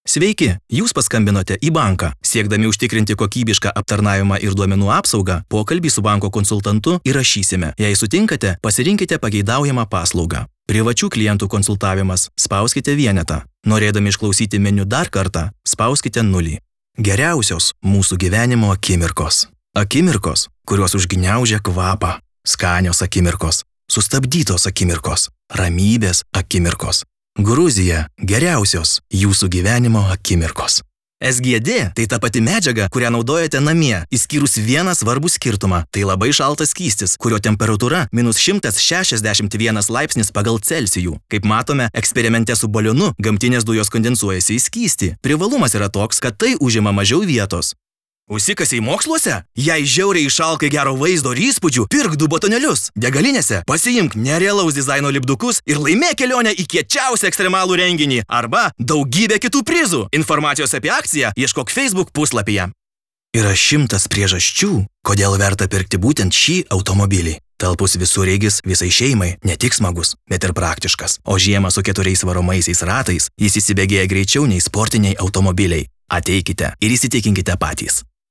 Sveiki, jūs paskambinote į banką. Siekdami užtikrinti kokybišką aptarnavimą ir duomenų apsaugą, pokalbį su banko konsultantu įrašysime. Jei sutinkate, pasirinkite pageidaujamą paslaugą. Privačių klientų konsultavimas. Spauskite vienetą. Norėdami išklausyti meniu dar kartą, spauskite 0. Geriausios mūsų gyvenimo akimirkos. Akimirkos, kurios užgniaužia kvapą. Skanios akimirkos. Sustabdytos akimirkos. Ramybės akimirkos. Gruzija – geriausios jūsų gyvenimo akimirkos. SGD – tai ta pati medžiaga, kurią naudojate namie, išskyrus vieną svarbų skirtumą. Tai labai šaltas skystis, kurio temperatūra -161 laipsnis pagal Celsijų. Kaip matome, eksperimente su balionu gamtinės dujos kondensuojasi į skystį. Privalumas yra toks, kad tai užima mažiau vietos. Užsikasiai moksluose? Jei žiauriai išalkai gero vaizdo ir įspūdžių, pirk 2 batonėlius. Degalinėse pasiimk nerealaus dizaino lipdukus ir laimėk kelionę į kiečiausią ekstremalų renginį arba daugybę kitų prizų. Informacijos apie akciją ieškok Facebook puslapyje. Yra 100 priežasčių, kodėl verta pirkti būtent šį automobilį. Talpus visureigis visai šeimai, ne tik smagus, bet ir praktiškas. O žiemą su 4 varomaisiais ratais jis įsibėgėja greičiau nei sportiniai automobiliai. Ateikite ir įsitikinkite patys.